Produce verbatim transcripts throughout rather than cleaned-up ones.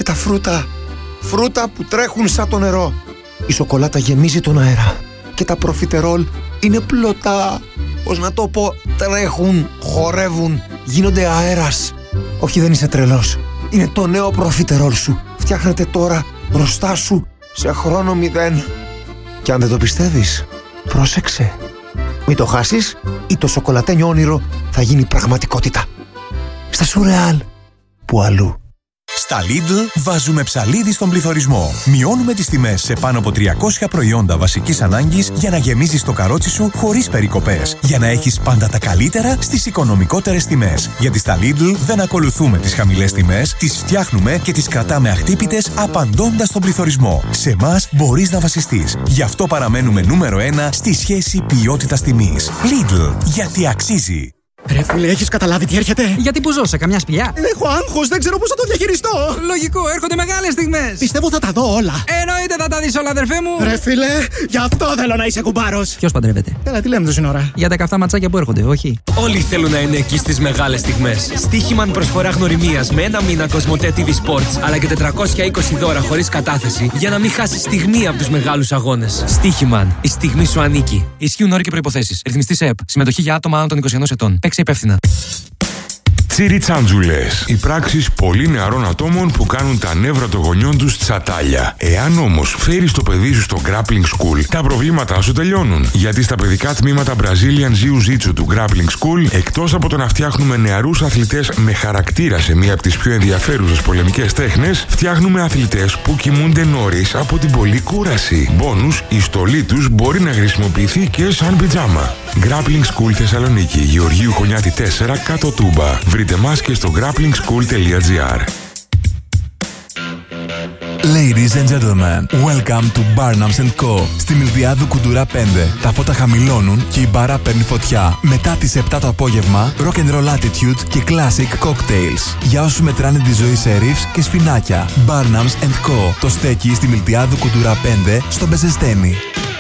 τα φρούτα. Φρούτα που τρέχουν σαν το νερό. Η σοκολάτα γεμίζει τον αέρα. Και τα προφιτερόλ είναι πλωτά. Πώς να το πω, τρέχουν, χορεύουν, γίνονται αέρας. Όχι, δεν είσαι τρελός. Είναι το νέο προφιτερόλ σου. Φτιάχνεται τώρα μπροστά σου σε χρόνο μηδέν. Και αν δεν το πιστεύεις, πρόσεξε. Μην το χάσεις ή το σοκολατένιο όνειρο θα γίνει πραγματικότητα. Στα Σουρεάλ, που αλλού. Στα Lidl βάζουμε ψαλίδι στον πληθωρισμό. Μειώνουμε τις τιμές σε πάνω από τριακόσια προϊόντα βασικής ανάγκης για να γεμίζεις το καρότσι σου χωρίς περικοπές. Για να έχεις πάντα τα καλύτερα στις οικονομικότερες τιμές. Γιατί στα Lidl δεν ακολουθούμε τις χαμηλές τιμές, τις φτιάχνουμε και τις κρατάμε αχτύπητες απαντώντας στον πληθωρισμό. Σε εμάς μπορείς να βασιστείς. Γι' αυτό παραμένουμε νούμερο ένα στη σχέση ποιότητας-τιμής. Lidl, γιατί αξίζει. Ρε φίλε, έχεις καταλάβει τι έρχεται? Γιατί που ζω, σε καμιά σπηλιά? Έχω άγχος, δεν ξέρω πώς θα το διαχειριστώ. Λογικό, έρχονται μεγάλες στιγμές. Πιστεύω θα τα δω όλα. Εννοείται θα τα δεις όλα, αδερφέ μου. Ρε φίλε, γι' αυτό θέλω να είσαι κουμπάρος. Ποιος παντρεύεται? Έλα, τι λέμε τόση ώρα? Για τα καυτά ματσάκια που έρχονται, όχι? Όλοι θέλουν να είναι εκεί στις μεγάλες στιγμές. Στοίχημαν προσφορά γνωριμίας με ένα μήνα Κοσμοτέ τι βι Sports αλλά και τετρακόσια είκοσι δώρα χωρίς κατάθεση για να μην χάσεις στιγμή από τους μεγάλους αγώνες. Στοίχημαν, η στιγμή σου ανήκει. Ισχύουν όροι και προϋποθέσεις. Ρυθμιστής ΕΕΠ. Συμμετοχή για άτομα άνω των είκοσι ενός ετών. Παίξε υπεύθυνα. Τσιριτσάντζουλες. Οι πράξεις πολύ νεαρών ατόμων που κάνουν τα νεύρα των γονιών τους τσατάλια. Εάν όμως φέρεις το παιδί σου στο Grappling School, τα προβλήματά σου τελειώνουν. Γιατί στα παιδικά τμήματα Brazilian Jiu-Jitsu του Grappling School, εκτός από το να φτιάχνουμε νεαρούς αθλητές με χαρακτήρα σε μία από τις πιο ενδιαφέρουσες πολεμικές τέχνες, φτιάχνουμε αθλητές που κοιμούνται νωρίς από την πολλή κούραση. Μπόνους, η στολή τους μπορεί να χρησιμοποιηθεί και σαν πιτζάμα. Grappling School Θεσσαλονίκη, Γεωργίου Χωνιάτη τέσσερα, κάτω Τούμπα. Βρείτε μας και στο grappling school τελεία gr. Ladies and gentlemen, welcome to Barnums and Co. Στη Μιλδιάδου Κουντουρά πέντε. Τα φώτα χαμηλώνουν και η μπάρα παίρνει φωτιά. Μετά τις επτά το απόγευμα, rock and roll attitude και classic cocktails. Για όσους μετράνε τη ζωή σε ρίφς και σφινάκια. Barnums and Co. Το στέκει στη Μιλδιάδου Κουντουρά πέντε, στο Μπεζεστένι.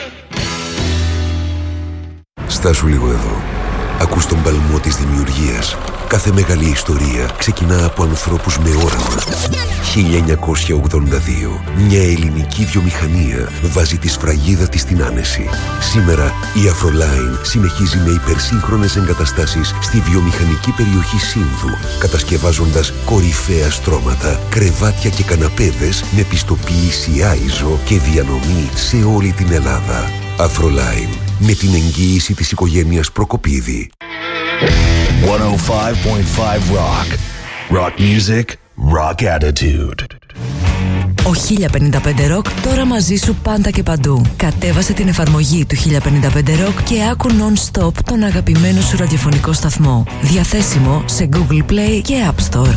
Στάσου λίγο εδώ. Ακούς τον παλμό της δημιουργίας. Κάθε μεγάλη ιστορία ξεκινά από ανθρώπους με όραμα. χίλια εννιακόσια ογδόντα δύο. Μια ελληνική βιομηχανία βάζει τη σφραγίδα της στην άνεση. Σήμερα η Afroline συνεχίζει με υπερσύγχρονες εγκαταστάσεις στη βιομηχανική περιοχή Σύνδου, κατασκευάζοντας κορυφαία στρώματα, κρεβάτια και καναπέδες με πιστοποίηση άιζο και διανομή σε όλη την Ελλάδα. Afroline, με την εγγύηση της οικογένειας Προκοπίδη. εκατόν πέντε κόμμα πέντε Rock. Rock music, rock attitude. Ο χίλια πενήντα πέντε Rock τώρα μαζί σου πάντα και παντού. Κατέβασε την εφαρμογή του χίλια πενήντα πέντε Rock και άκου non-stop τον αγαπημένο σου ραδιοφωνικό σταθμό. Διαθέσιμο σε Google Play και App Store.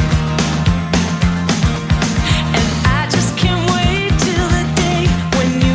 When you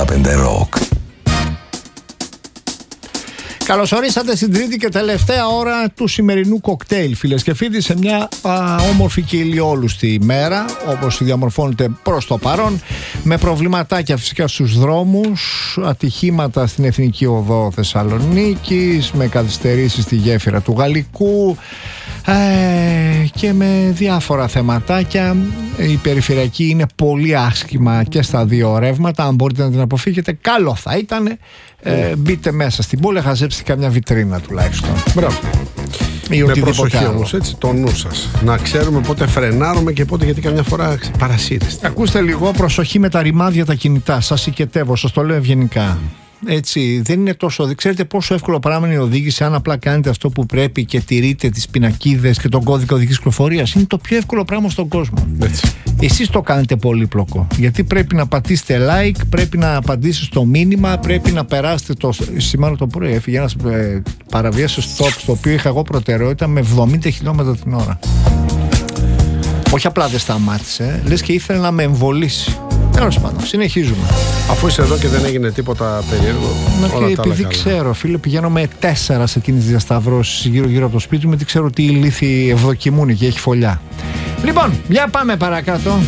πέντε Rock. Καλώς ορίσατε στην τρίτη και τελευταία ώρα του σημερινού κοκτέιλ, φίλες και φίλοι, σε μια α, όμορφη και ηλιόλουστη μέρα, όπως διαμορφώνεται προς το παρόν, με προβληματάκια φυσικά στους δρόμους, ατυχήματα στην Εθνική Οδό Θεσσαλονίκης, με καθυστερήσεις στη γέφυρα του Γαλλικού ε, και με διάφορα θεματάκια. Η περιφερειακή είναι πολύ άσχημα και στα δύο ρεύματα. Αν μπορείτε να την αποφύγετε, καλό θα ήταν. Ε, μπείτε μέσα στην πόλη, χαζέψτε καμιά βιτρίνα τουλάχιστον. Μπράβο. Ή με προσοχή όμως, έτσι, το νου σας. Να ξέρουμε πότε φρενάρουμε και πότε, γιατί καμιά φορά παρασύρεστε. Ακούστε λίγο, προσοχή με τα ρημάδια τα κινητά. Σας οικετεύω, σας το λέω ευγενικά. Έτσι, δεν είναι τόσο. Ξέρετε πόσο εύκολο πράγμα είναι η οδήγηση αν απλά κάνετε αυτό που πρέπει και τηρείτε τις πινακίδες και τον κώδικα οδικής κυκλοφορίας. Είναι το πιο εύκολο πράγμα στον κόσμο. Έτσι. Εσείς το κάνετε πολύπλοκο. Γιατί πρέπει να πατήσετε like, πρέπει να απαντήσετε στο μήνυμα, πρέπει να περάσετε το. Σήμερα το πρωί έφυγε ένας ε, παραβίαση stop, στο οποίο είχα εγώ προτεραιότητα με εβδομήντα χιλιόμετρα την ώρα. Όχι απλά δεν σταμάτησε, λες και ήθελε να με εμβολήσει. Τέλος πάντων, συνεχίζουμε. Αφού είσαι εδώ και δεν έγινε τίποτα περίεργο, Μα όλα και τα επειδή άλλα ξέρω, φίλε, πηγαίνω με τέσσερα σε εκείνες τις διασταυρώσεις γύρω-γύρω από το σπίτι μου, γιατί ξέρω ότι οι λύθοι ευδοκιμούν και έχει φωλιά. Λοιπόν, για πάμε παρακάτω.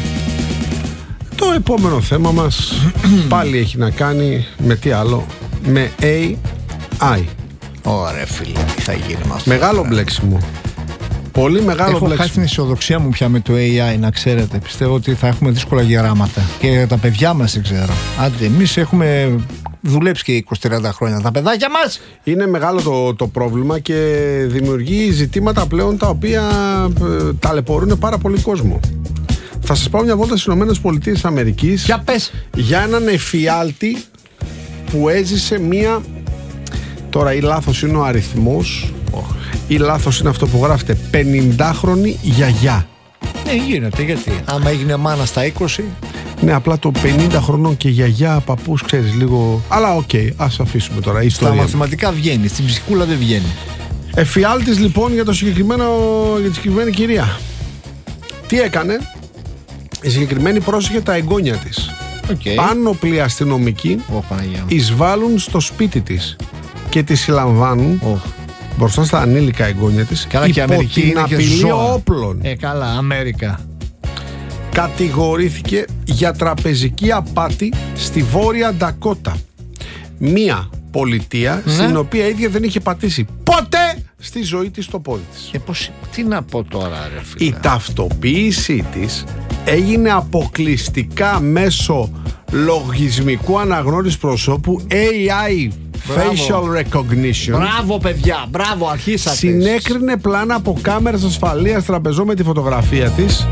Το επόμενο θέμα μας πάλι έχει να κάνει με τι άλλο? Με έι άι. Ωραία, φίλε, τι θα γίνει με αυτό? Μεγάλο μπλέξιμο. Πολύ μεγάλο Έχω μπλέξιμο. χάσει την αισιοδοξία μου πια με το έι άι, να ξέρετε. Πιστεύω ότι θα έχουμε δύσκολα γεράματα. Και τα παιδιά μας δεν ξέρω. Άντε, εμείς έχουμε δουλέψει και είκοσι τριάντα χρόνια. Τα παιδάκια μας! Είναι μεγάλο το, το πρόβλημα και δημιουργεί ζητήματα πλέον τα οποία ε, ταλαιπωρούν πάρα πολύ κόσμο. Θα σας πάω μια βόλτα στις ΗΠΑ Για πες. για έναν εφιάλτη που έζησε μία. Τώρα ή λάθος είναι ο αριθμός ή λάθος είναι αυτό που γράφεται, πενηντάχρονη γιαγιά. Ναι, γίνεται, γιατί άμα έγινε μάνα στα είκοσι. Ναι, απλά το πενήντα χρονών και γιαγιά, παππούς, ξέρεις λίγο. Αλλά οκ, okay, ας αφήσουμε τώρα. Στα μαθηματικά βγαίνει, στην ψυχούλα δεν βγαίνει. Εφιάλτης λοιπόν για, το συγκεκριμένο, για τη συγκεκριμένη κυρία. Τι έκανε? Η συγκεκριμένη πρόσεχε τα εγγόνια της. Okay. Πάνωπλοι αστυνομικοί oh, εισβάλλουν στο σπίτι της και τη συλλαμβάνουν oh. μπροστά στα ανήλικα εγγόνια της. Καλά, υπό και Αμερική την είναι και απειλή ζώα. όπλων. Ε, καλά, Αμέρικα. Κατηγορήθηκε για τραπεζική απάτη στη Βόρεια Ντακότα. Μία πολιτεία ναι. στην οποία ίδια δεν είχε πατήσει ποτέ στη ζωή της το πόδι της. Και πώς, τι να πω τώρα, ρε φίλε. Η ταυτοποίησή της έγινε αποκλειστικά μέσω λογισμικού αναγνώρισης προσώπου έι άι. Μπράβο. Facial recognition. Μπράβο, παιδιά, μπράβο, αρχίσατε. Συνέκρινε πλάνα από κάμερες ασφαλείας τραπεζών με τη φωτογραφία της.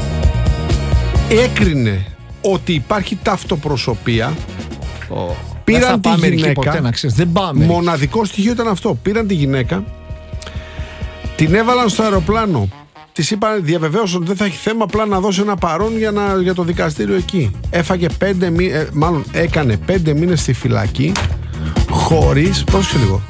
Έκρινε ότι υπάρχει ταυτοπροσωπία. Oh. Πήραν τη γυναίκα. Ποτέ, να ξέρεις. Δεν πάμε. Μοναδικό στοιχείο ήταν αυτό. Πήραν τη γυναίκα, την έβαλαν στο αεροπλάνο. Της είπαν, διαβεβαίωσαν ότι δεν θα έχει θέμα, απλά να δώσει ένα παρόν για, να, για το δικαστήριο εκεί. Έφαγε πέντε μήνες, ε, μάλλον έκανε πέντε μήνες στη φυλακή, χωρίς, πρόσεχε λίγο,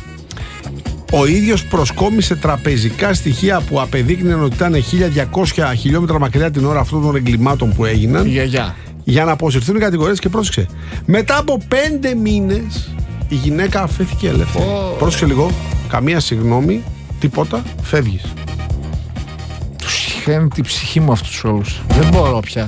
ο ίδιος προσκόμισε τραπεζικά στοιχεία που απεδείκνυαν ότι ήταν χίλια διακόσια χιλιόμετρα μακριά την ώρα αυτών των εγκλημάτων που έγιναν. Για, για. για να αποσυρθούν οι κατηγορίες και πρόσεξε. Μετά από πέντε μήνες η γυναίκα αφέθηκε ελεύθερη. Oh. Πρόσεξε λίγο, καμία συγγνώμη, τίποτα, φεύγεις. Τους είχαν την ψυχή μου αυτούς όλους. Δεν μπορώ πια.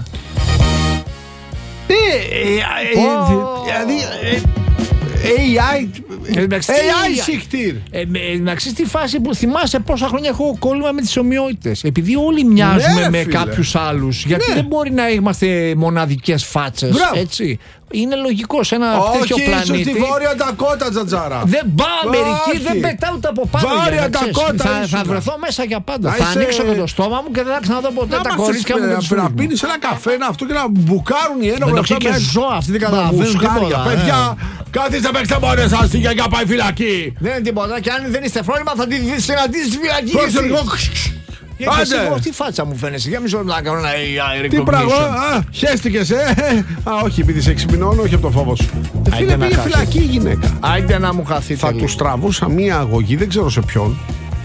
Δηλαδή έι άι έι άι συχτήρ. Εντάξει, στη φάση που θυμάσαι πόσα χρόνια έχω κόλλημα με τις ομοιότητες. Επειδή όλοι μοιάζουμε ναι, με φίλε. κάποιους άλλους. Γιατί ναι. δεν μπορεί να είμαστε μοναδικές φάτσες. Μπράβο. Έτσι. Είναι λογικό σε ένα όχι, τέτοιο πλανήτη. Όχι, στη Βόρεια Ντακότα, Τζατζάρα. Δεν πάω Αμερική, δεν πετάω ούτε από πάνω. Βόρεια Ντακότα. Θα, θα βρεθώ μέσα για πάντα. Θα είσαι... ανοίξω και το στόμα μου και δεν θα ξαναδώ ποτέ τα κορίτσια μου. Να, να πίνεις ένα καφέ να αυτό και να μπουκάρουν οι ένοχοι. Δεν και ζώα, αυτοί δεν καταλαβαίνουν τίποτα. Παιδιά, κάθιστε παίξτε μόνες σας, η γιαγιά πάει φυλακή. Δεν είναι τίποτα και αν δεν είστε φρόνημα θα τη συναντήσεις στη φυλακή. Γιατί εσύ εγώ τι φάτσα μου φαίνεσαι, για μισό να κάνω ένα έι άι recognition. Τι πράγμα, α, χέστηκες, ε, α, όχι, επειδή σε εξυπνώνω, όχι από το φόβο σου. Φίλε, πήγε φυλακή η γυναίκα. Άιντε να μου χαθείτε. Θα τους τραβούσα μία αγωγή, δεν ξέρω σε ποιον.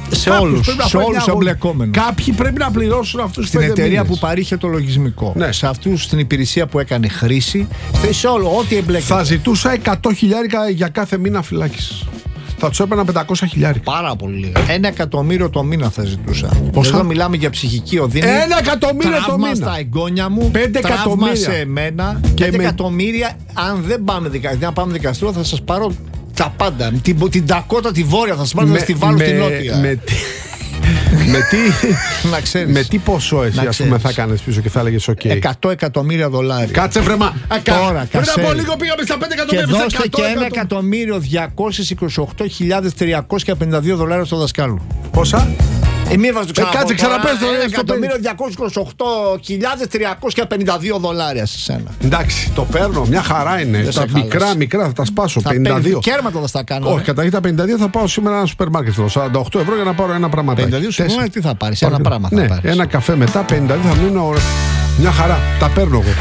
σε όλους, σε όλους αγώνα. εμπλεκόμενους. Κάποιοι πρέπει να πληρώσουν αυτούς τους Στην πέντε εταιρεία μήνες. που παρήχε το λογισμικό. Ναι. Σε αυτούς στην υπηρεσία που έκανε χρήση. Σε όλο, ό,τι εμπλέκεται. Θα ζητούσα εκατό χιλιάρικα για κάθε μήνα φυλάκισης. Θα τους έπαιρνα πεντακόσια χιλιάρικα. Πάρα πολύ λίγα. Ένα εκατομμύριο το μήνα θα ζητούσα. Πόσα? Εδώ μιλάμε για ψυχική οδύνη. Ένα εκατομμύριο το τραύμα μήνα. στα εγγόνια μου. Πέντε τραύμα εκατομμύρια. σε εμένα. Και Πέντε με- εκατομμύρια. Αν δεν πάμε δικαστήριο, αν πάμε δικαστήριο, θα σας πάρω τα πάντα. Την, την Τακότα τη βόρεια θα σας πάρω, θα σας τη βάλω με- στην νότια. με τι- με τι, να ξέρεις. με τι ποσό εσύ Να ας πούμε ξέρεις. θα κάνεις πίσω και θα έλεγες οκ. εκατό εκατομμύρια δολάρια. Κάτσε βρέμα. Τώρα, Πριν κασέρι. από λίγο πήγαμε στα πέντε Και εκατομμύρια. στα δώστε και εκατό ένα εκατομμύρια. εκατομμύριο διακόσιες είκοσι οκτώ χιλιάδες τριακόσια πενήντα δύο δολάρια στο δασκάλου. Πόσα? Ε, μη βάζω το Ε, κάτσε, ξαναπες το, Ένα στο εκατομμύριο διακόσιες είκοσι οκτώ χιλιάδες τριακόσια πενήντα δύο δολάρια σε σένα. Εντάξει, το παίρνω, μια χαρά είναι. Δεν σε Τα μικρά, χάλασε. μικρά θα τα σπάσω. Θα πενήντα δύο. κέρματα θα στα κάνω. Όχι, καταρχήν τα πενήντα δύο θα πάω σήμερα ένα σούπερ μάρκετ. Θέλω σαράντα οκτώ ευρώ για να πάρω ένα πραγματάκι. πενήντα δύο σου Τέσσερα. πούνε τι θα πάρεις, ένα πράγμα θα Ναι, πάρεις. ένα καφέ μετά, πενήντα δύο θα μείνω. ωραία. Μια χαρά. Τα παίρνω εγώ.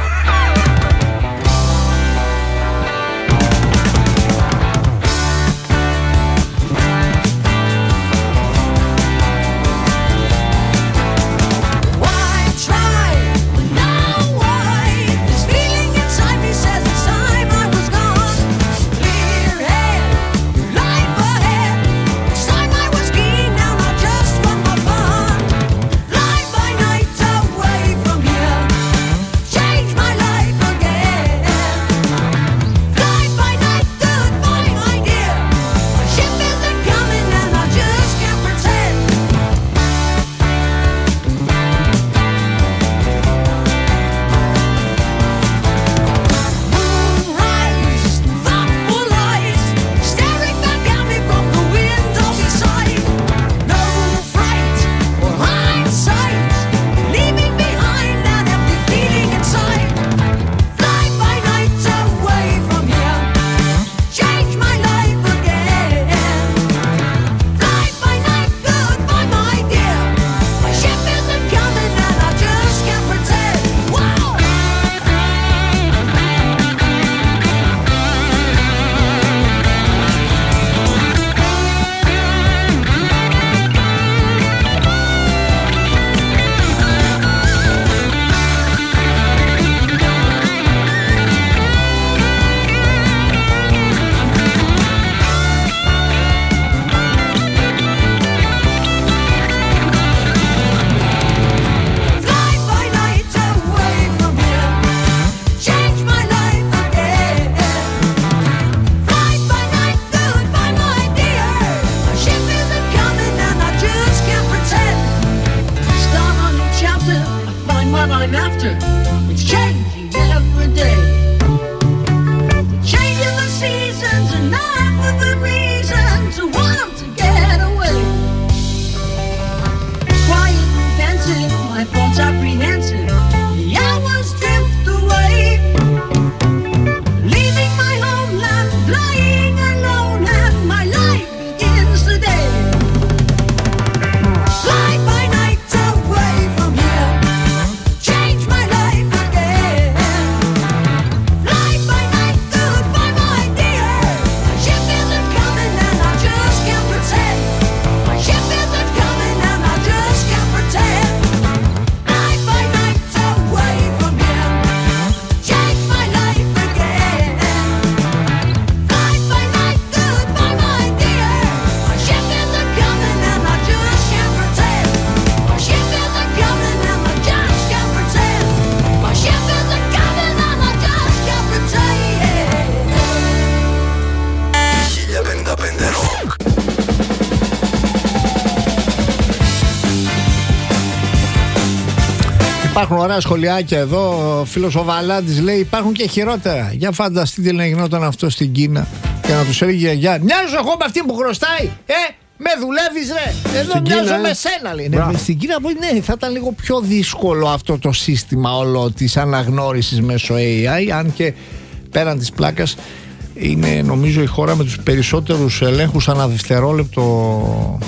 Υπάρχουν ωραία σχολιάκια εδώ. Ο φίλος ο Βαλάντης λέει: υπάρχουν και χειρότερα. Για φανταστείτε να γινόταν αυτό στην Κίνα και να τους έλεγε για μοιάζω εγώ με αυτή που χρωστάει. Ε, με δουλεύεις ρε. Εδώ Στην μοιάζω Κίνα, με ε. σένα λέει. Ναι, στην Κίνα ναι, θα ήταν λίγο πιο δύσκολο αυτό το σύστημα όλο της αναγνώρισης μέσω έι άι. Αν και πέραν της πλάκας είναι νομίζω η χώρα με τους περισσότερους ελέγχους ανά δευτερόλεπτο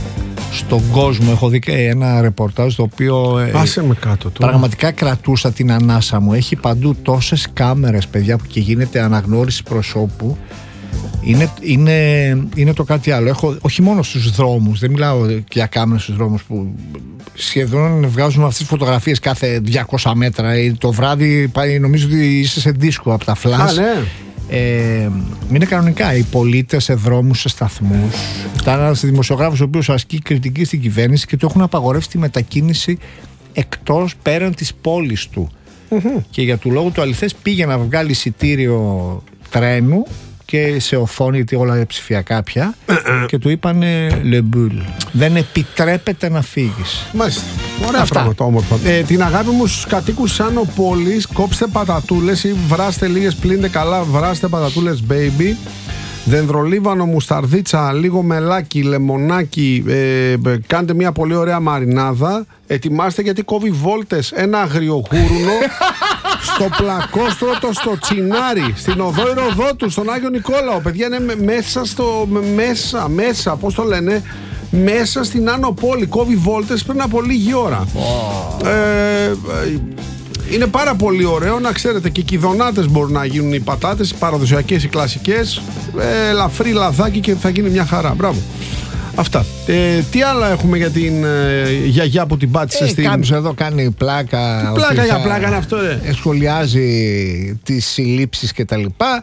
στον κόσμο. Έχω δει ένα ρεπορτάζ το οποίο ε, Άσε με κάτω τώρα. πραγματικά κρατούσα την ανάσα μου. Έχει παντού τόσες κάμερες παιδιά που και γίνεται αναγνώριση προσώπου. Είναι, είναι, είναι το κάτι άλλο. Έχω, όχι μόνο στους δρόμους, δεν μιλάω για κάμερες στους δρόμους που σχεδόν βγάζουν αυτές τις φωτογραφίες κάθε διακόσια μέτρα. Το βράδυ πάει, νομίζω ότι είσαι σε δίσκο από τα flash. Α, ναι. Ε, είναι κανονικά οι πολίτες σε δρόμους, σε σταθμούς. Ήταν ένας δημοσιογράφος ο οποίος ασκεί κριτική στην κυβέρνηση και του έχουν απαγορεύσει τη μετακίνηση εκτός πέραν της πόλης του. Mm-hmm. Και για του λόγου του αληθές πήγε να βγάλει εισιτήριο τρένου και σε οθόνη, γιατί όλα ψηφιακά πια, και του είπανε Le Boule. Δεν επιτρέπεται να φύγεις. Μάλιστα. Ωραία πράγματα, όμορφα. Ε, την αγάπη μου στους κατοίκους της Άνω Πόλης, κόψτε πατατούλες ή βράστε λίγες, πλύνετε καλά, βράστε πατατούλες baby. Δενδρολίβανο, μουσταρδίτσα, λίγο μελάκι, λεμονάκι, ε, κάντε μια πολύ ωραία μαρινάδα. Ετοιμάστε γιατί κόβει βόλτες ένα αγριογούρουνο στο Πλακόστρωτο, στο Τσινάρι, στην οδό Ηροδότου, στον Άγιο Νικόλαο. Παιδιά, είναι μέσα στο. Μέσα, μέσα, πώς το λένε, μέσα στην Άνω Πόλη. Κόβει βόλτες πριν από λίγη ώρα. Oh. Ε, είναι πάρα πολύ ωραίο να ξέρετε, και κηδονάτες μπορούν να γίνουν οι πατάτες, οι παραδοσιακές, οι κλασικές. Ε, ελαφρύ λαδάκι και θα γίνει μια χαρά. Μπράβο. Αυτά. Ε, τι άλλα έχουμε για την ε, γιαγιά που την πάτησε ε, στην. Κάποιος εδώ κάνει πλάκα. Τι πλάκα για πλάκα είναι αυτό, ρε. Σχολιάζει τις συλλήψεις και τα λοιπά.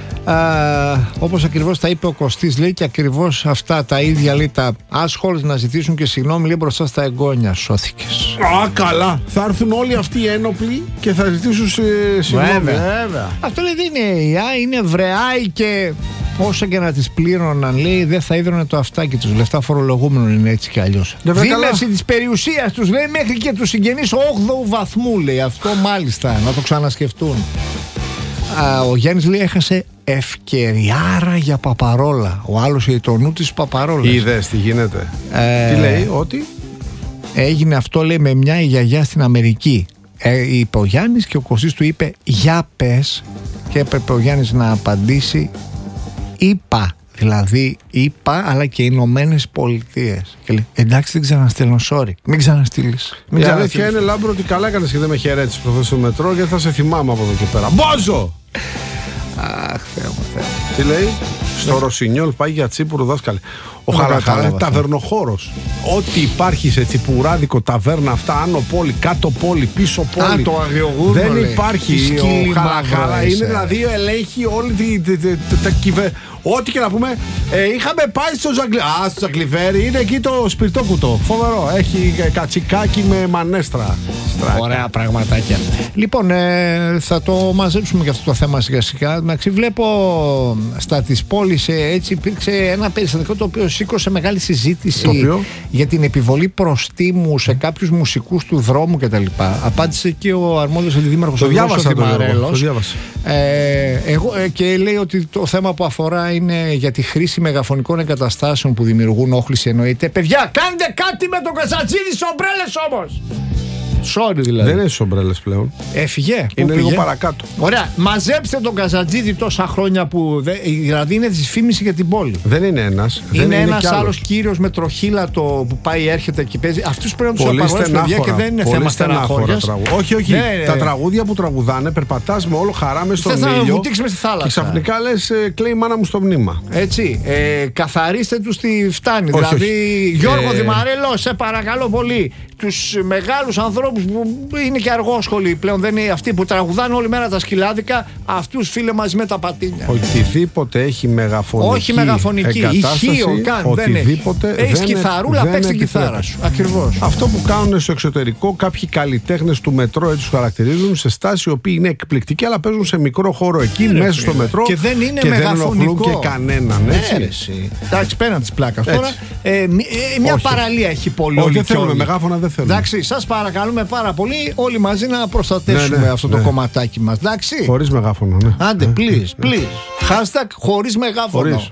Α, όπως ακριβώς τα είπε ο Κωστής, λέει, και ακριβώς αυτά τα ίδια, λέει, τα άσχολες να ζητήσουν και συγγνώμη, λέει, μπροστά στα εγγόνια. Σώθηκες. Α, καλά. Θα έρθουν όλοι αυτοί οι ένοπλοι και θα ζητήσουν ε, συγγνώμη. Βέβαια. Αυτό, λέει, δεν είναι ι έι, είναι βρεάι και όσο και να τις πλήρωναν, λέει, δεν θα ίδρωνε το αυτάκι τους. Λεφτά φορολογούμενων είναι έτσι κι αλλιώς. Δίμευση της περιουσίας τους, λέει, μέχρι και τους συγγενείς όγδοου βαθμού, λέει. Αυτό μάλιστα, να το ξανασκεφτούν. Α, ο Γιάννης, λέει, έχασε ευκαιριάρα για Παπαρόλα. Ο άλλος είχε το νου της Παπαρόλας. Είδες τι γίνεται. Ε, τι λέει, ότι έγινε αυτό, λέει, με μια γιαγιά στην Αμερική. Ε, είπε ο Γιάννης και ο Κωστής του είπε για πες, και έπρεπε ο Γιάννης να απαντήσει είπα. Δηλαδή είπα, αλλά και οι Ηνωμένες Πολιτείες. Και λέει, εντάξει, δεν ξαναστέλνω, sorry. Μην ξαναστείλεις. Η αλήθεια είναι, Λάμπρο, ότι καλά έκανες και δεν με χαιρέτησες προχθές στο μετρό, γιατί θα σε θυμάμαι από εδώ και πέρα. Μπόζο! Αχ, Θεέ μου, Θεέ μου. Τι λέει, στο Ρωσινιόλ πάει για τσίπουρο δάσκαλε. Ο Χαραχαρά είναι ταβερνοχώρος. Ό,τι υπάρχει σε τσιπουράδικο ταβέρνα, αυτά, άνω πόλη, κάτω πόλη, πίσω πόλη. Α, το αγριογούρνο, δεν λέει. υπάρχει. Ο Χαραχαρά είναι, δηλαδή, ελέγχει όλη τη, τα κυβέρνηση. Ό,τι και να πούμε, ε, είχαμε πάει στο Ζαγκλιβέρι. Α, στο Ζαγκλιβέρι είναι εκεί το σπιρτόκουτο. Φοβερό. Έχει κατσικάκι με μανέστρα. Στράκα. Ωραία πραγματάκια. Λοιπόν, ε, θα το μαζέψουμε για αυτό το θέμα σιγά σιγά. Εντάξει, βλέπω στα της πόλης, ε, έτσι υπήρξε ένα περιστατικό το οποίο σήκωσε μεγάλη συζήτηση για την επιβολή προστίμου σε κάποιους μουσικούς του δρόμου κτλ. Απάντησε και ο αρμόδιος αντιδήμαρχος ο Δημαρέλος. Ε, εγώ, ε, και λέει ότι το θέμα που αφορά είναι για τη χρήση μεγαφωνικών εγκαταστάσεων που δημιουργούν όχληση, εννοείται. Παιδιά, κάντε κάτι με τον Καζατζίδη στις ομπρέλες όμως! Sorry, δηλαδή. Δεν είναι στις ομπρέλες πλέον. Έφυγε. Είναι λίγο παρακάτω. Ωραία. Μαζέψτε τον Καζατζίδη τόσα χρόνια που. Δε, δηλαδή είναι δυσφήμιση για την πόλη. Δεν είναι ένας. Είναι, είναι ένας άλλος κύριος με τροχύλατο που πάει, έρχεται και παίζει. Αυτούς πρέπει να τους απαγορεύσουν, παιδιά, και δεν είναι πολύ θέμα στεναχώριας. Όχι, όχι. Ναι, τα τραγούδια που τραγουδάνε, περπατάς με όλο χαρά μες στον ήλιο. Θες να βουτήξεις μες στη θάλασσα. Και ξαφνικά λες, κλαίει η μάνα μου στο μνήμα. Έτσι. Ε, καθαρίστε τους τι φτάνει. Όχι, δηλαδή, όχι. Γιώργο Ε... Δημαρέλο, σε παρακαλώ πολύ. Τους μεγάλους ανθρώπους που είναι και αργόσχολοι πλέον, δεν είναι αυτοί που τραγουδάνε όλη μέρα τα σκυλάδικα, αυτούς, φίλε, μαζί με τα πατίνια. Οτιδήποτε έχει μεγαφωνική. Όχι μεγαφωνική, ηχείο καν. Οτιδήποτε. Δεν έχει. Έχεις κιθαρούλα, παίξε την κιθάρα σου. Ακριβώς. Αυτό που κάνουν στο εξωτερικό κάποιοι καλλιτέχνες του μετρό, έτσι τους χαρακτηρίζουν, σε στάση οι οποίοι είναι εκπληκτικοί, αλλά παίζουν σε μικρό χώρο εκεί, μέσα στο μετρό. Και δεν είναι και μεγαφωνικό. Δεν και κανέναν. Έτσι. Εντάξει, πέραν της πλάκας τώρα. Μια παραλία έχει πολύ. Όχι, δεν θέλουμε μεγάφωνα, δεν θέλουμε. Εντάξει, σας παρακαλούμε πάρα πολύ όλοι μαζί να προστατεύσουμε ναι, ναι, αυτό ναι. το κομματάκι μας. Εντάξει. Χωρίς μεγάφωνο, ναι. Άντε, ναι, please, please. Ναι. Hashtag χωρίς μεγάφωνο. Χωρίς.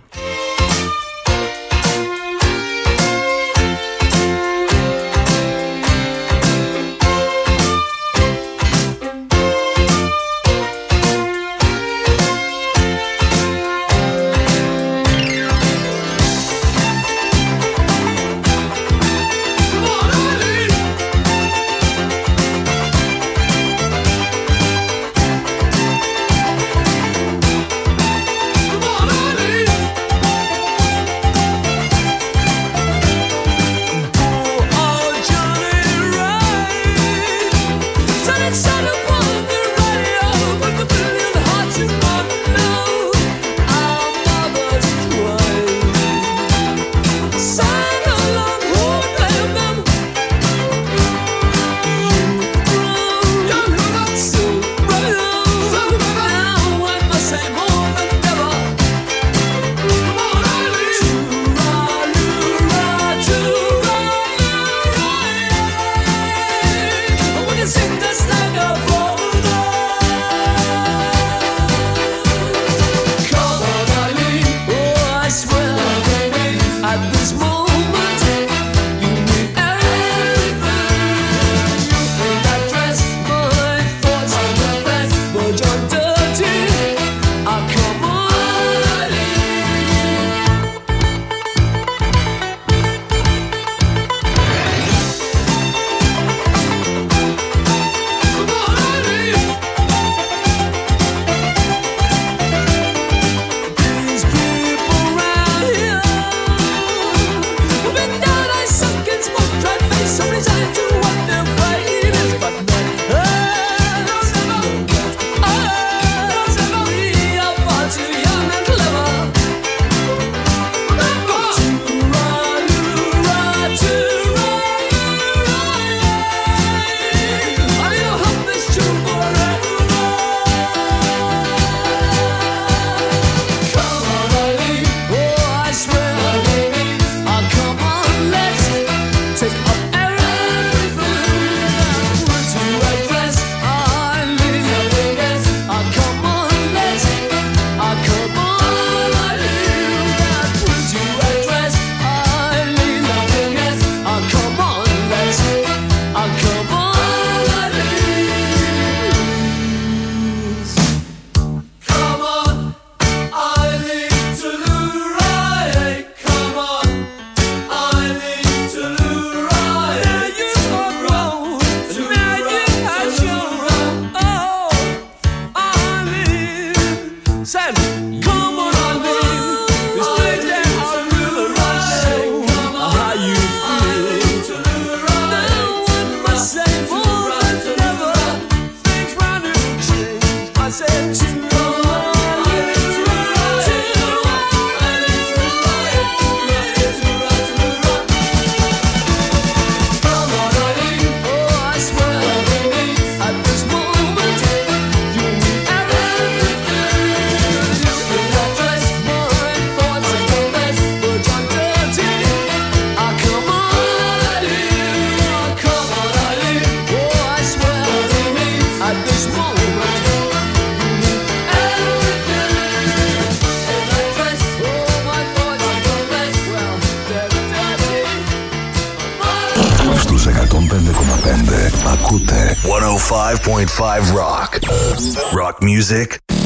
εκατόν πέντε κόμμα πέντε Rock. Rock music.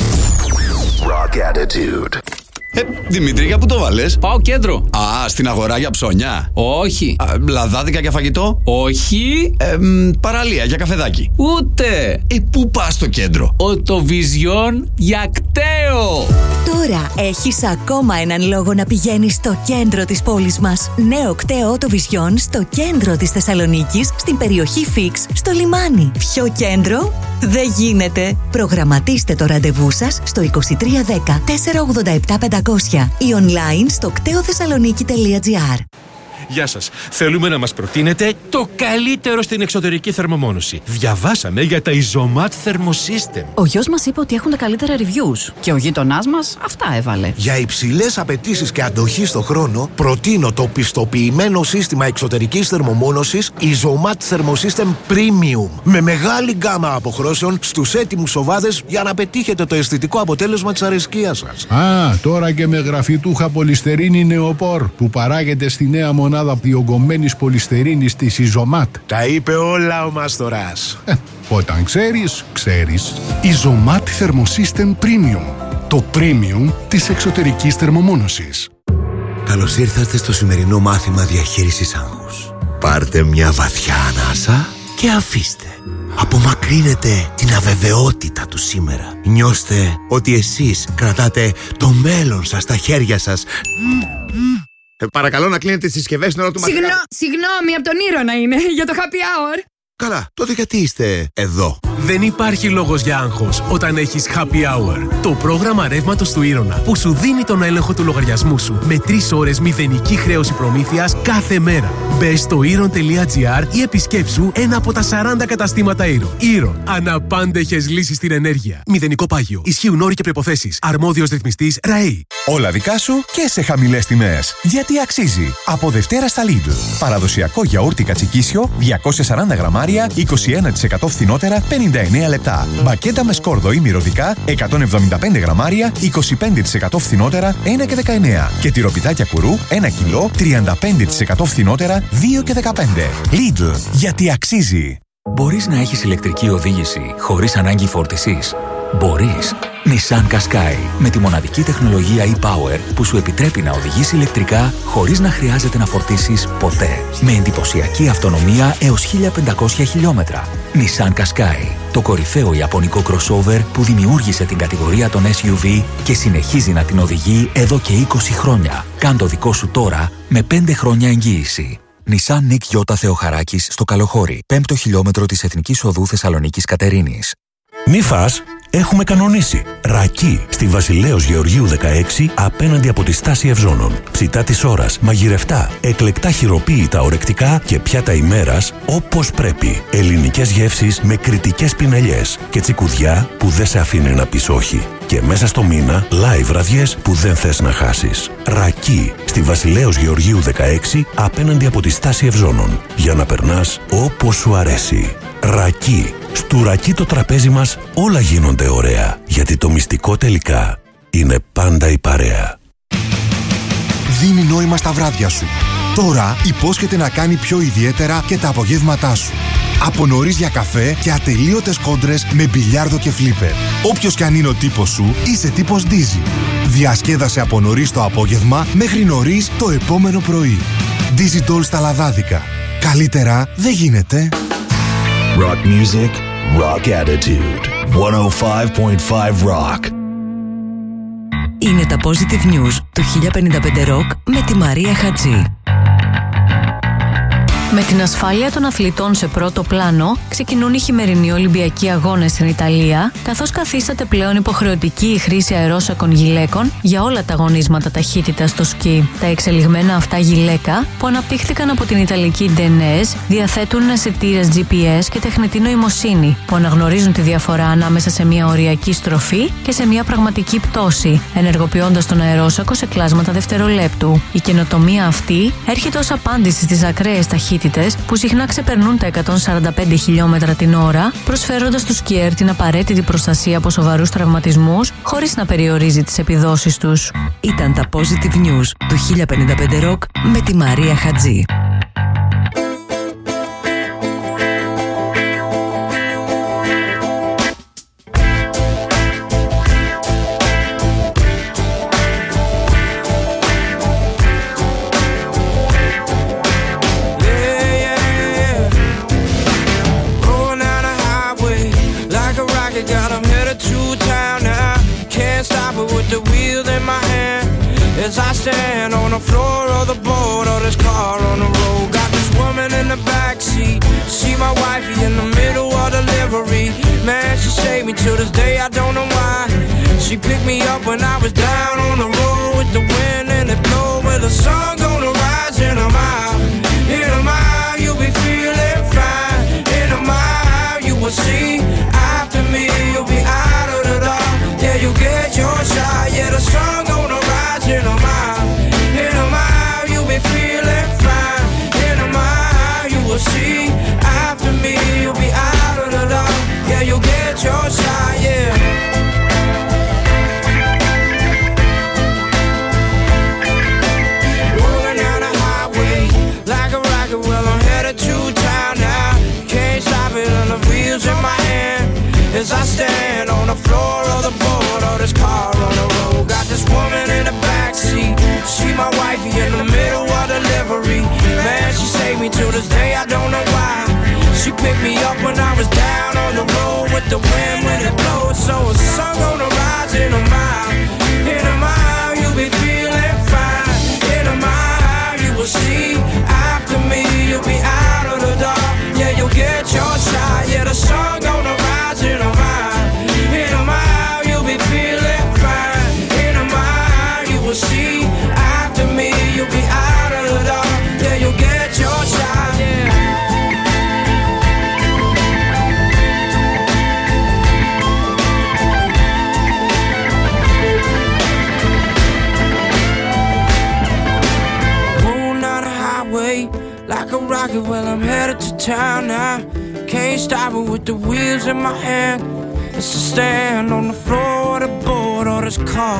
Rock attitude. Ε, Δημήτρη, για πού το βάλες? Πάω κέντρο. Α, στην αγορά για ψώνια. Όχι. Α, λαδάδικα για φαγητό. Όχι. Ε, μ, παραλία για καφεδάκι. Ούτε. Ε, πού πας στο κέντρο? Οτοβιζιόν για κταίο. Τώρα έχεις ακόμα έναν λόγο να πηγαίνεις στο κέντρο της πόλης μας. Νέο κταίο Οτοβιζιόν στο κέντρο της Θεσσαλονίκης, στην περιοχή Φίξ, στο λιμάνι. Ποιο κέντρο? Δεν γίνεται. Προγραμματίστε το ραντεβού σας στο είκοσι τρία δέκα τετρακόσια ογδόντα επτά πεντακόσια ή online στο κτέοθεσσαλονίκη τελεία τζι άρ. Γεια σας. Θέλουμε να μας προτείνετε το καλύτερο στην εξωτερική θερμομόνωση. Διαβάσαμε για τα Isomat Thermosystem. Ο γιος μας είπε ότι έχουν τα καλύτερα reviews και ο γείτονάς μας αυτά έβαλε. Για υψηλές απαιτήσεις και αντοχή στο χρόνο, προτείνω το πιστοποιημένο σύστημα εξωτερικής θερμομόνωσης Isomat Thermosystem Premium. Με μεγάλη γκάμα αποχρώσεων στους έτοιμους οβάδες για να πετύχετε το αισθητικό αποτέλεσμα της αρεσκίας σας. Α, τώρα και με γραφιτούχα πολυστερίνη νεοπόρ που παράγεται στη νέα μονάδα διογκωμένης πολυστερίνης της Isomat. Τα είπε όλα ο Μάστορας. Ε, όταν ξέρεις, ξέρεις. Isomat Thermosystem Premium. Το premium της εξωτερικής θερμομόνωσης. Καλώς ήρθατε στο σημερινό μάθημα διαχείρισης άγχους. Πάρτε μια βαθιά ανάσα και αφήστε. Απομακρύνετε την αβεβαιότητα του σήμερα. Νιώστε ότι εσείς κρατάτε το μέλλον σας στα χέρια σας. Ε, παρακαλώ να κλείνετε τις συσκευές στην ώρα του μαθήματος. Συγγνώ, συγγνώμη, από τον Ήρωνα είναι, για το happy hour. Καλά, τότε γιατί είστε εδώ? Δεν υπάρχει λόγος για άγχος όταν έχεις Happy Hour. Το πρόγραμμα ρεύματος του Ήρωνα που σου δίνει τον έλεγχο του λογαριασμού σου με τρεις ώρες μηδενική χρέωση προμήθειας κάθε μέρα. Μπες στο ήρων τελεία τζι άρ ή επισκέψου ένα από τα σαράντα καταστήματα Ήρων. Ήρων. Αναπάντεχες λύσεις στην ενέργεια. Μηδενικό πάγιο. Ισχύουν όροι και προϋποθέσεις. Αρμόδιος ρυθμιστής ΡΑΗ. Όλα δικά σου και σε χαμηλές τιμές. Γιατί αξίζει. Από Δευτέρα στα Lidl. Παραδοσιακό γιαούρτι κατσικίσιο διακόσια σαράντα γραμμάρια, είκοσι ένα τοις εκατό φθηνότερα, πενήντα εννέα λεπτά. Μπακέτα με σκόρδο ή μυρωδικά, εκατόν εβδομήντα πέντε γραμμάρια, είκοσι πέντε τοις εκατό φθηνότερα, ένα και δεκαεννέα. Και τυροπιτάκια κουρού, ένα κιλό, τριάντα πέντε τοις εκατό φθηνότερα, δύο και δεκαπέντε. Lidl. Γιατί αξίζει. Μπορείς να έχεις ηλεκτρική οδήγηση χωρίς ανάγκη φόρτισης. Μπορείς. Nissan Qashqai, με τη μοναδική τεχνολογία e-Power που σου επιτρέπει να οδηγείς ηλεκτρικά χωρίς να χρειάζεται να φορτίσεις ποτέ. Με εντυπωσιακή αυτονομία έως χίλια πεντακόσια χιλιόμετρα. Nissan Qashqai, το κορυφαίο ιαπωνικό crossover που δημιούργησε την κατηγορία των ες γιου βι και συνεχίζει να την οδηγεί εδώ και είκοσι χρόνια. Κάν το δικό σου τώρα με πέντε χρόνια εγγύηση. Nissan Nick Yota Θεοχαράκης στο Καλοχώρι, πέμπτο χιλιόμετρο της Εθνικής Οδού Θεσσαλονίκης Κατερίνης. Μη φας, έχουμε κανονίσει. Ρακί, στη Βασιλέως Γεωργίου δεκαέξι, απέναντι από τη στάση Ευζώνων. Ψητά της ώρας, μαγειρευτά, εκλεκτά χειροποίητα ορεκτικά και πιάτα ημέρας όπως πρέπει. Ελληνικές γεύσεις με κριτικές πινελιές και τσικουδιά που δεν σε αφήνει να πεις όχι. Και μέσα στο μήνα, live βραδιές που δεν θες να χάσεις. Ρακί, στη Βασιλέως Γεωργίου δεκαέξι, απέναντι από τη στάση Ευζώνων. Για να περνάς όπως σου αρέσει. Ρακί. Στου Ρακί το τραπέζι μας όλα γίνονται ωραία. Γιατί το μυστικό τελικά είναι πάντα η παρέα. Δίνει νόημα στα βράδια σου. Τώρα υπόσχεται να κάνει πιο ιδιαίτερα και τα απογεύματά σου. Από νωρίς για καφέ και ατελείωτες κόντρες με μπιλιάρδο και φλίπερ. Όποιος κι αν είναι ο τύπος σου, είσαι τύπος Dizzy. Διασκέδασε από νωρίς το απόγευμα μέχρι νωρίς το επόμενο πρωί. Dizzy Doll στα λαδάδικα. Καλύτερα δεν γίνεται. Rock music, rock attitude. εκατόν πέντε κόμμα πέντε Rock. Είναι τα Positive News του χίλια πενήντα πέντε Rock με τη Μαρία Χατζή. Με την ασφάλεια των αθλητών σε πρώτο πλάνο, ξεκινούν οι χειμερινοί Ολυμπιακοί Αγώνες στην Ιταλία, καθώς καθίσταται πλέον υποχρεωτική η χρήση αερόσακων γυλαίκων για όλα τα αγωνίσματα ταχύτητας στο σκι. Τα εξελιγμένα αυτά γυλαίκα, που αναπτύχθηκαν από την Ιταλική Ντενέζ, διαθέτουν αισθητήρες τζι πι ες και τεχνητή νοημοσύνη, που αναγνωρίζουν τη διαφορά ανάμεσα σε μια οριακή στροφή και σε μια πραγματική πτώση, ενεργοποιώντας τον αερόσακο σε κλάσματα δευτερολέπτου. Η καινοτομία αυτή έρχεται ως απάντηση στις ακραίες ταχύτητες που συχνά ξεπερνούν τα εκατόν σαράντα πέντε χιλιόμετρα την ώρα, προσφέροντας στους σκιέρ την απαραίτητη προστασία από σοβαρούς τραυματισμούς, χωρίς να περιορίζει τις επιδόσεις τους. Ήταν τα Positive News του χίλια πενήντα πέντε Rock με τη Μαρία Χατζή. as I stand on the floor of the boat of this car on the road. Got this woman in the backseat, see my wifey in the middle of delivery. Man, she saved me till this day, I don't know why. She picked me up when I was down on the road with the wind and it blow, where the sun gonna rise in a mile. In a mile, you'll be feeling fine. In a mile, you will see. After me, you'll be out of the dark. Yeah, you'll get your shot. Yeah, the sun gonna rise in a mile. In a mile, you'll be feeling fine. In a mile, you will see. After me, you'll be out of the dark. Yeah, you'll get your shot. Yeah. Rolling down the highway like a rocket. Well, I'm headed to town now. Can't stop it on the wheels in my hand. As I stand on the floor of the boat of this car on the road. Got this woman in the backseat, see my wifey in the middle of delivery. Man, she saved me till this day, I don't know why. She picked me up when I was down on the road with the wind when it blows. So the sun gonna rise in a mile. In a mile, you'll be feeling fine. In a mile, you will see. After me, you'll be out of the dark. Yeah, you'll get your shot. Yeah, the sun gonna rise in a mile. In a mile, you'll be feeling fine. In a mile, you will see. After me, you'll be out of the dark. Yeah, you'll get your shot. Yeah. Rolling down the highway like a rocket. Well, I'm headed to town now. Can't stop it with the wheels in my hand. It's to stand on the floor of the boat of this car.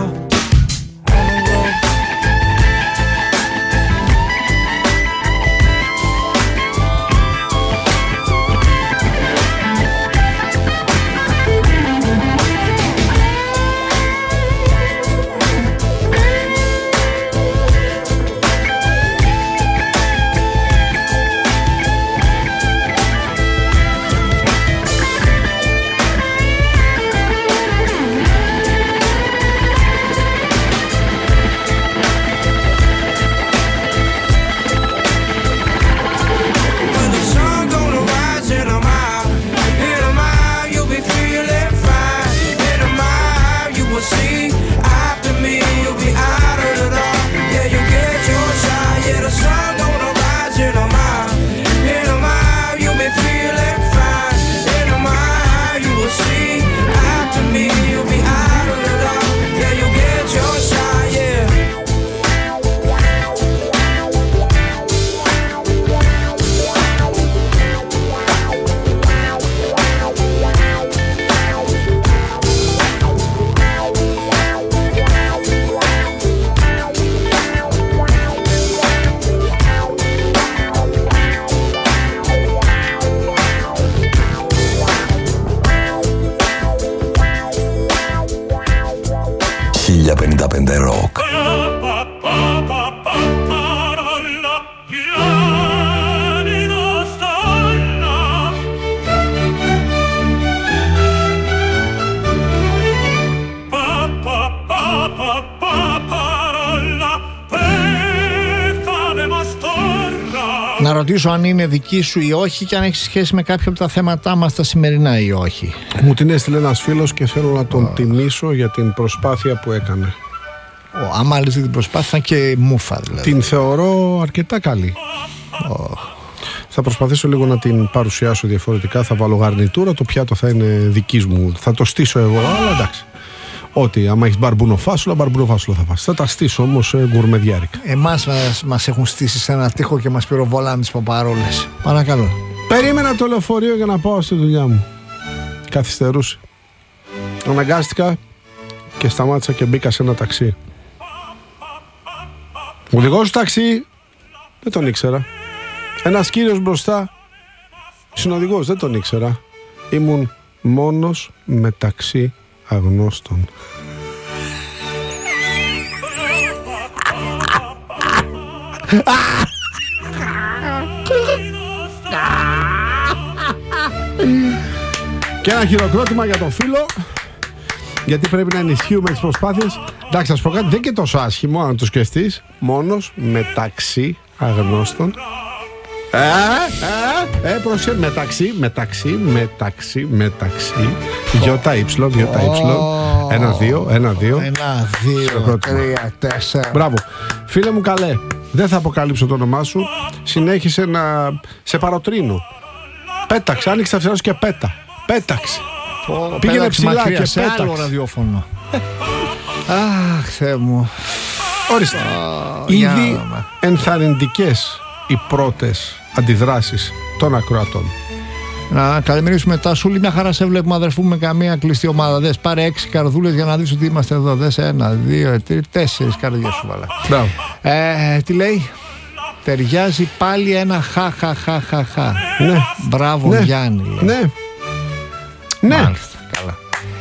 χίλια πενήντα πέντε Rock. Να ρωτήσω αν είναι δική σου ή όχι και αν έχει σχέση με κάποιο από τα θέματά μας τα σημερινά ή όχι. Μου την έστειλε ένας φίλος και θέλω να τον oh. τιμήσω για την προσπάθεια που έκανε. Oh, άμα άλλες την προσπάθεια και μούφα δηλαδή. Την θεωρώ αρκετά καλή. Oh. Θα προσπαθήσω λίγο να την παρουσιάσω διαφορετικά. Θα βάλω γαρνιτούρα, το πιάτο θα είναι δικής μου. Θα το στήσω εγώ, αλλά εντάξει. Ότι άμα έχεις μπαρμπούνο-φάσουλα, μπαρμπούνο-φάσουλα θα φας. Θα τα στήσω όμως ε, γκουρμεδιάρικα. Εμάς μας, μας έχουν στήσει σε ένα τοίχο και μας πυροβολάνε τις παπαρόλες. Παρακαλώ. Περίμενα το λεωφορείο για να πάω στη δουλειά μου. Καθυστερούσε. Αναγκάστηκα και σταμάτησα και μπήκα σε ένα ταξί. Ο οδηγός του ταξί δεν τον ήξερα. Ένας κύριος μπροστά, συνοδηγός, δεν τον ήξερα. Ήμουν μόνος μεταξύ αγνώστων. Και ένα χειροκρότημα για τον φίλο. Γιατί πρέπει να ενισχύουμε τις προσπάθειες. Εντάξει, θα σου πω κάτι, δεν είναι και τόσο άσχημο αν το σκεφτείς. Μόνος μεταξύ αγνώστων. Ε, ε, ε, πρόσεχε, μεταξύ, μεταξύ, μεταξύ, μεταξύ. Γιώτα ύψιλον, γιώτα ύψιλον. Ένα, δύο, ένα, δύο. Ένα, δύο, τρία, τέσσερα. Μπράβο. Φίλε μου καλέ, δεν θα αποκαλύψω το όνομά σου. Συνέχισε να σε παροτρύνω. Πέταξε, άνοιξε τα αυτιά σου και πέτα. Πέταξε. Oh, πήγαινε ψηλά μακριά, και σε πέταξε. άλλο ραδιόφωνο. Αχ, Θεέ μου. Ορίστε. Oh, Ήδη ενθαρρυντικές οι πρώτες αντιδράσεις των ακροατών. Να καλημερίσουμε τα Σούλη. Μια χαρά σε βλέπουμε, αδερφού, με καμία κλειστή ομάδα. Δες, πάρε έξι καρδούλες για να δεις ότι είμαστε εδώ. Δες, ένα, δύο, τρία, τέσσερις καρδιές σου βάλα. Μπράβο. Ε, τι λέει? Ταιριάζει πάλι ένα χα χα χα χα χα. Ναι. Μπράβο, Ναι. Γιάννη. Λέει. Ναι. Ναι. Μάλιστα, καλά.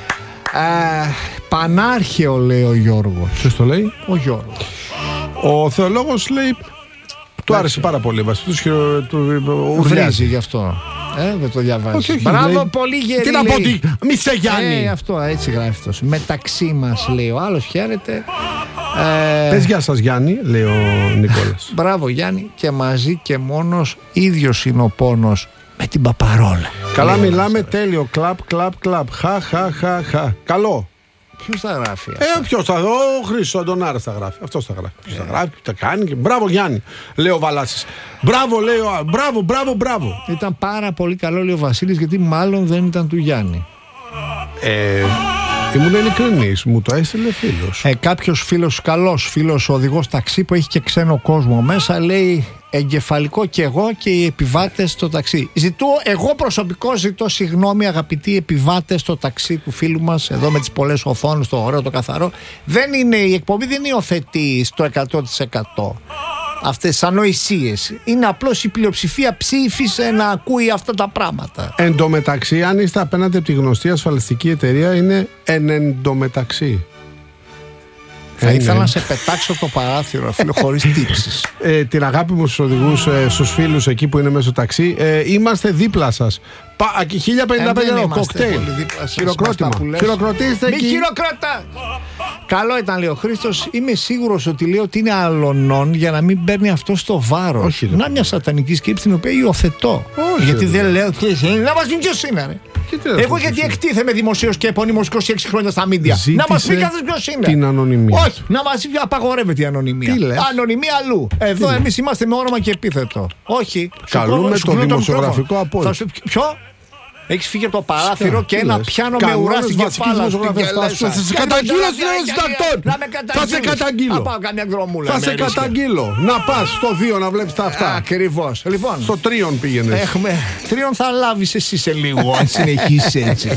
Ε, πανάρχαιο, λέει ο Γιώργος. Ποιος το λέει? Ο Γιώργος. Ο θεολόγος λέει. Του άρεσε πάρα πολύ. Βασίλης του ουρλιάζει γι' αυτό. Ε, δεν το διαβάζει. Όχι, όχι, Μπράβο, λέει, πολύ γερή. τι να πω, λέει. τι, μη σε Γιάννη. Ε, αυτό έτσι γράφει το. Μεταξύ μας, λέει ο άλλος, χαίρεται. Ε, Πες γεια σας Γιάννη, λέει ο Νικόλας. Μπράβο Γιάννη, και μαζί και μόνος ίδιος είναι ο πόνος με την παπαρόλα. Καλά μιλάμε, τέλειο. Κλαπ, κλαπ, κλαπ. Χα, χα, χα, χα. Καλό. Ποιος θα γράφει? Ε, ποιος θα γράφει? Ο Χρήστος Αντωνάρας θα γράφει. Αυτός θα γράφει. Ποιος θα γράφει, ποιος θα κάνει. Και... Μπράβο Γιάννη, λέει ο Βαλάσης. Μπράβο, λέει ο. Μπράβο, μπράβο, μπράβο. Ήταν πάρα πολύ καλό, λέει ο Βασίλης, γιατί μάλλον δεν ήταν του Γιάννη. Ε, ήμουν ειλικρινής, μου το έστειλε φίλος. Ε, κάποιος φίλος, καλός φίλος, οδηγός ταξί που έχει και ξένο κόσμο μέσα, λέει εγκεφαλικό και εγώ και οι επιβάτες στο ταξί. Ζητώ, εγώ προσωπικώς ζητώ συγγνώμη, αγαπητοί επιβάτες στο ταξί του φίλου μας, εδώ με τις πολλές οθόνες, το ωραίο, το καθαρό. Δεν είναι, η εκπομπή δεν υιοθετεί στο εκατό τοις εκατό αυτές τις ανοησίες. Είναι απλώς η πλειοψηφία ψήφισε να ακούει αυτά τα πράγματα. Εν τω μεταξύ, αν είστε απέναντι από τη γνωστή ασφαλιστική εταιρεία, είναι εν εντωμεταξύ. Θα Ε, ήθελα ναι. να σε πετάξω το παράθυρο, φίλο, χωρίς τύψεις. Ε, την αγάπη μου στους οδηγούς, ε, στους φίλους εκεί που είναι μέσα στο ταξί. Ε, είμαστε δίπλα σας. Πα, χίλια πενήντα πέντε Ε, δεν ευρώ, είμαστε κοκτέιλ. πολύ δίπλα σας, Χειροκρότημα. με αυτά που λες. Χειροκροτήστε Μη εκεί. χειροκροτά! Καλό ήταν, λέει ο Χρήστος. Είμαι σίγουρος ότι λέει ότι είναι αλωνών για να μην παίρνει αυτό στο βάρος. Όχι, ρε, να μια σατανική σκέψη την οποία υιοθετώ. Όχι, γιατί ρε. δεν λέω ποιος είναι. Να μας πει ποιος είναι, ρε. Και τι να Εγώ πω, γιατί ποιος είναι. εκτίθεμαι δημοσίως και επώνυμος είκοσι έξι χρόνια στα μίντια. Ζήτησε Να μας πει καθώς ποιος είναι. την ανωνυμία. Όχι, να μας πει απαγορεύεται η ανωνυμία. Τι λες? Ανωνυμία αλλού. Εδώ εμείς είμαστε με όνομα και επίθετο. Όχι. Σου Καλούμε κόβω- σου το κλείνω δημοσιογραφικό μικρόφωνο. απόλυτο. Θα σου- Ποιο? Έχεις φύγει από το παράθυρο Σκα, και τι ένα λες? πιάνο με Κανόνες ουρά στην βασικής κεφάλα στην δημοσιογραφίας. κελέσα. Θα σε Και καταγγείλω τώρα στους πια- συντακτών. Να με Θα σε καταγγείλεις. καταγγείλω. Να πάω καμιά δρομούλα. Θα με σε ρίσκα. καταγγείλω. Να πας στο δύο να βλέπεις τα αυτά. Ακριβώς. Λοιπόν, Στο τρίον πήγαινες. έχουμε. Τρίον θα λάβεις εσύ σε λίγο, αν συνεχίσεις έτσι.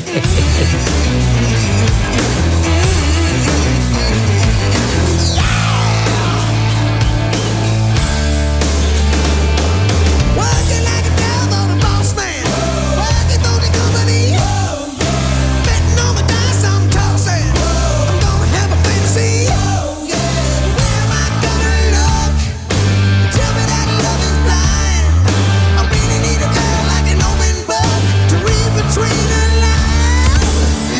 Working like a devil, the boss man. Working for the company. Betting on my dice, I'm tossing. I'm gonna have a fantasy. Where am I gonna look? Tell me that love is blind. I really need a girl like an open book to read between the lines.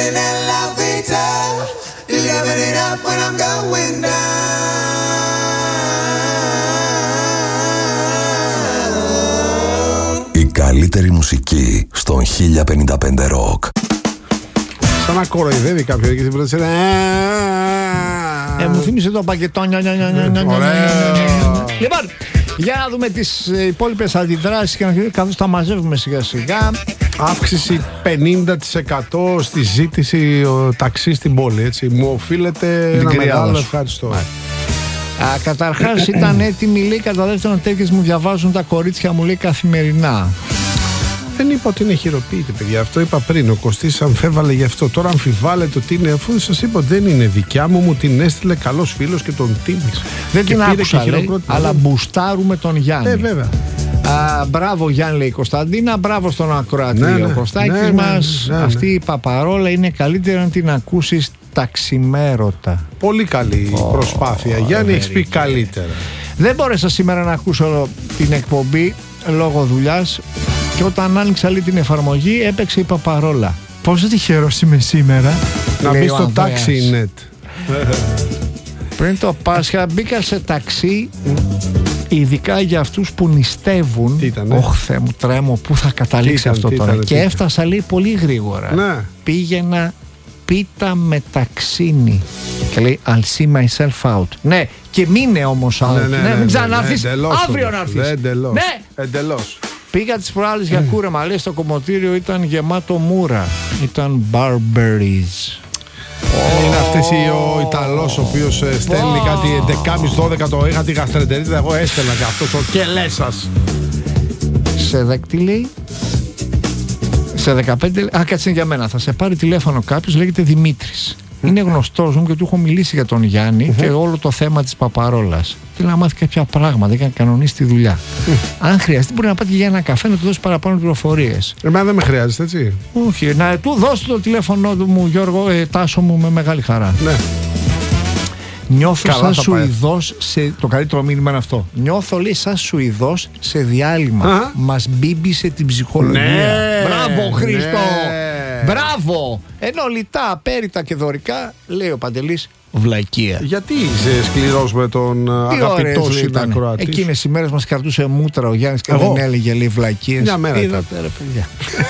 living in la vida. You giving it up when I'm going down. Η καλύτερη μουσική στον χίλια πενήντα πέντε Rock. Σαν να κοροϊδεύει κάποιον και την πρώτη σειρά. Ε, μου θύμισε το πακετό. Ωραίο. Λοιπόν, για να δούμε τις υπόλοιπες αντιδράσεις καθώς τα μαζεύουμε σιγά σιγά. Αύξηση πενήντα τοις εκατό στη ζήτηση ταξί στην πόλη, έτσι. Μου οφείλεται ένα μεγάλο ευχαριστώ. Α, καταρχάς ήταν έτοιμη, λέει, κατά δεύτερον τέτοιες μου διαβάζουν τα κορίτσια μου, λέει, καθημερινά. Δεν είπα ότι είναι χειροποίητη, παιδιά. Αυτό είπα πριν. Ο Κωστής αμφέβαλε γι' αυτό. Τώρα αμφιβάλλεται ότι είναι, αφού σας είπα ότι δεν είναι δικιά μου, μου την έστειλε καλός φίλος και τον τίμησε. Δεν την άκουσα, λέει, αλλά μπουστάρουμε τον Γιάννη. Ε, βέβαια. Α, μπράβο Γιάννη, λέει η Κωνσταντίνα, μπράβο στον ακροατή, ναι, ναι, ο Κωστάκης, ναι, μας. Ναι, ναι, ναι. Αυτή η παπαρόλα είναι καλύτερα να την ακούσεις ταξιμέρωτα. Πολύ καλή oh, προσπάθεια. Oh, Γιάννη, έχεις πει καλύτερα. Δεν μπόρεσα σήμερα να ακούσω την εκπομπή λόγω δουλειάς και όταν άνοιξα, λέει, την εφαρμογή έπαιξε η παπαρόλα. Πόσο τυχερός είμαι σήμερα. Να μπει στο TaxiNet. Πριν το Πάσχα μπήκα σε ταξί, ειδικά για αυτούς που νηστεύουν. Ωχ, Θεέ μου, τρέμω, πού θα καταλήξει αυτό τώρα. Ήτανε, και έφτασα, λέει, πολύ γρήγορα. Ναι. Πήγαινα πίτα με ταξίνι και λέει I'll see myself out. Ναι, και μείνε όμως out. Ναι, ναι, ναι, ναι, μην ξανάρθεις, ναι, αύριο να έρθεις. Εντελώς. Ναι. Εντελώς. Πήγα τις προάλλες για κούρεμα, λέει, στο κομμωτήριο ήταν γεμάτο μούρα. Ήταν barberries. Είναι αυτές ο Ιταλός ο οποίος στέλνει κάτι έντεκα και μισή δώδεκα, το είχα τη γαστρεντερίτιδα, εγώ έστελνα και αυτό το κελέσας. Σε δέκτη, λέει, σε δεκαπέντε, α, κάτσε για μένα, θα σε πάρει τηλέφωνο κάποιος, λέγεται Δημήτρης. Είναι γνωστός μου και του έχω μιλήσει για τον Γιάννη mm-hmm. και όλο το θέμα της παπαρόλας. Θέλω να μάθει κάποια πράγματα, για να κανονίσει τη δουλειά. Mm. Αν χρειαστεί, μπορεί να πάτε για ένα καφέ να του δώσει παραπάνω πληροφορίες. Εμένα δεν με χρειάζεται, έτσι. Όχι, να του δώσει το τηλέφωνο του μου, Γιώργο, ε, Τάσο μου, με μεγάλη χαρά. Ναι. Νιώθω σαν Σουηδός σε. Το καλύτερο μήνυμα είναι αυτό. Νιώθω, λέει, σαν Σουηδός σε διάλειμμα. Μας μπίμπησε την ψυχολογία. Ναι, μπράβο, Χρήστο! Ναι. Μπράβο! Ενώ λιτά, απέριτα και δωρικά, λέει ο Παντελής, βλακεία. Γιατί είσαι σκληρός με τον τι αγαπητό συνακροατή? Εκείνες οι μέρες μας κρατούσε μούτρα ο Γιάννης και δεν έλεγε, λέει, βλακίες. Μια μέρα. Είδατε, ρε παιδιά.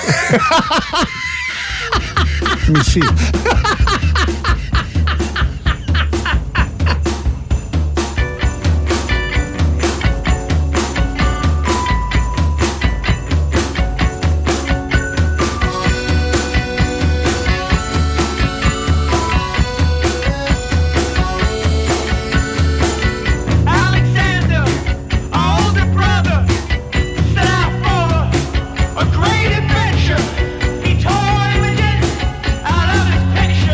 Μισή. Picture.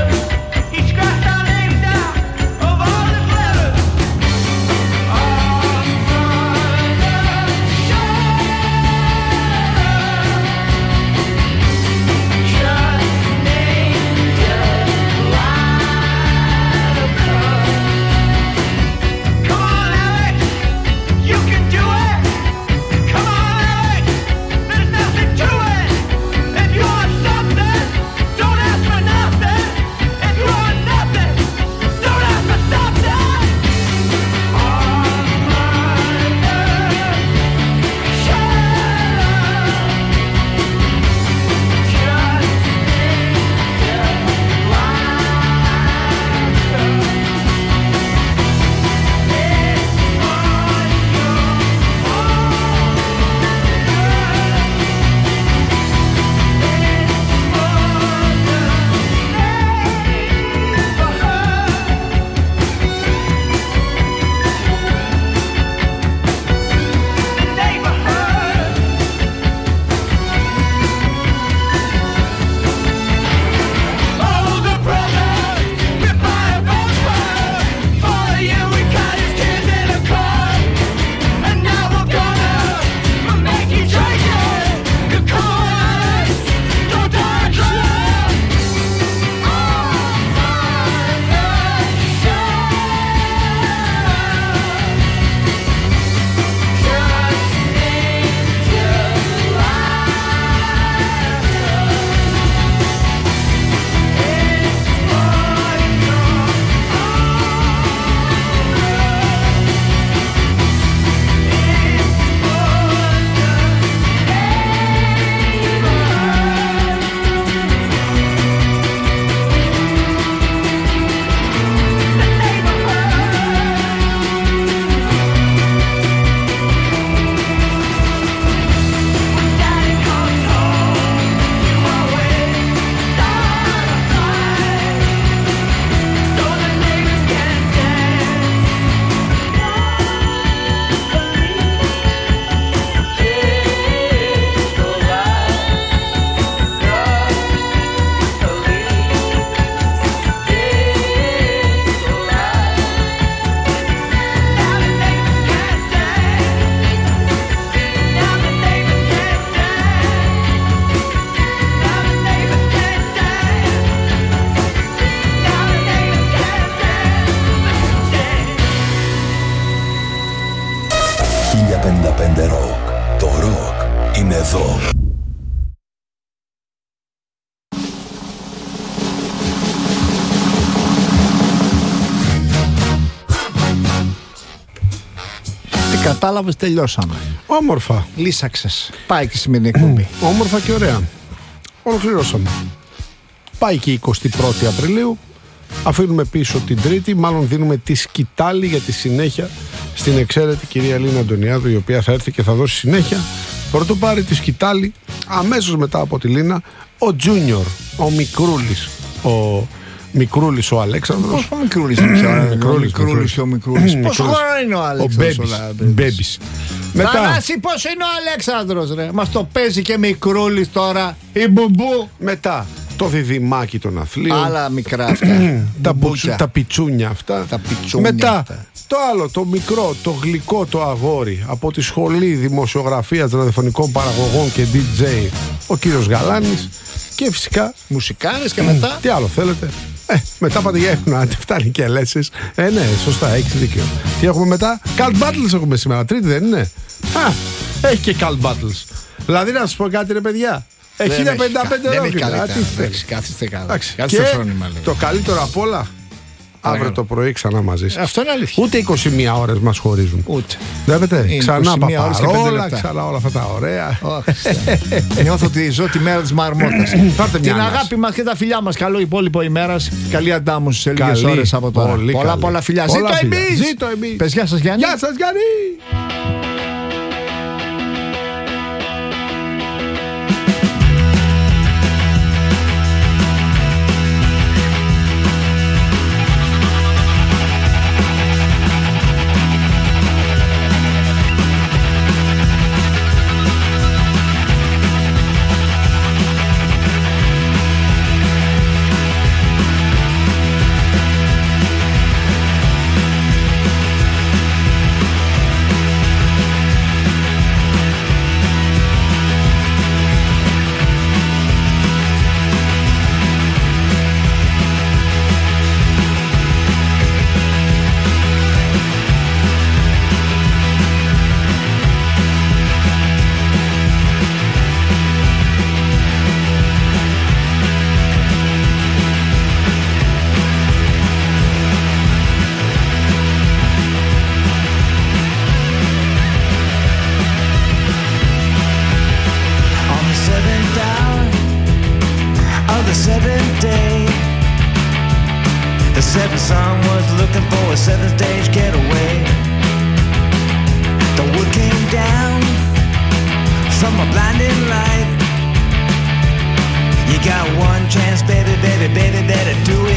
Κατάλαβες, τελειώσαμε. Όμορφα. Λύσαξες. Πάει και η σημερινή εκπομπή. Όμορφα και ωραία. Ολοκληρώσαμε. Πάει και η εικοστή πρώτη Απριλίου. Αφήνουμε πίσω την Τρίτη. Μάλλον δίνουμε τη σκητάλη για τη συνέχεια στην εξαίρετη κυρία Λίνα Αντωνιάδου, η οποία θα έρθει και θα δώσει συνέχεια. Πρωτού πάρει τη σκητάλη, αμέσως μετά από τη Λίνα, ο Τζούνιορ, ο Μικρούλης, ο Μικρούλης ο Αλέξανδρος. Πώς ο Μικρούλης είναι πια, ο Μικρούλης και ο Μικρούλης. Πόσο χρόνο είναι ο Αλέξανδρος? Ο Μπέμπης. Μετά... Θανάση, πώς είναι ο Αλέξανδρος, ρε? Μας το παίζει και Μικρούλης τώρα, η Μπουμπού. Μετά το διδυμάκι των αθλίων. Άλλα μικρά αυτά. τα, πουτσου, τα πιτσούνια αυτά. Τα πιτσούνια Μετά αυτά. το άλλο, το μικρό, το γλυκό, το αγόρι από τη Σχολή Δημοσιογραφίας Ραδιοφωνικών Παραγωγών και ντι τζέι, ο κύριος Γαλάνης. Και φυσικά μουσικάρες και μετά. Τι άλλο θέλετε? Ε, μετά πάτε για ύπνο, αν φτάνει και λέσεις. Ε, ναι, σωστά, έχεις δίκιο. Τι έχουμε μετά? Cult Battles έχουμε σήμερα, Τρίτη δεν είναι? Α, έχει και Cult Battles. Δηλαδή να σας πω κάτι, ρε παιδιά. Έχει χίλια πενήντα πέντε ρόκινα. Κάθιστε καλά. Και το καλύτερο απ' όλα, αύριο το πρωί ξανά μαζί σας. Αυτό είναι αλήθεια. Ούτε είκοσι μία ώρες μας χωρίζουν. Ούτε. Βλέπετε, ξανά παπαρόλα, ξανά όλα αυτά τα ωραία. Νιώθω ότι ζω τη μέρα της μαρμότας. Την αγάπη μας και τα φιλιά μας. Καλό υπόλοιπο ημέρας. Καλή αντάμωση σε λίγες ώρες από τώρα. Πολλά πολλά φιλιά. Ζήτω εμείς. Πες γεια σας Γιάννη. Γεια σας Γιάννη. Got one chance, baby, baby, baby, better do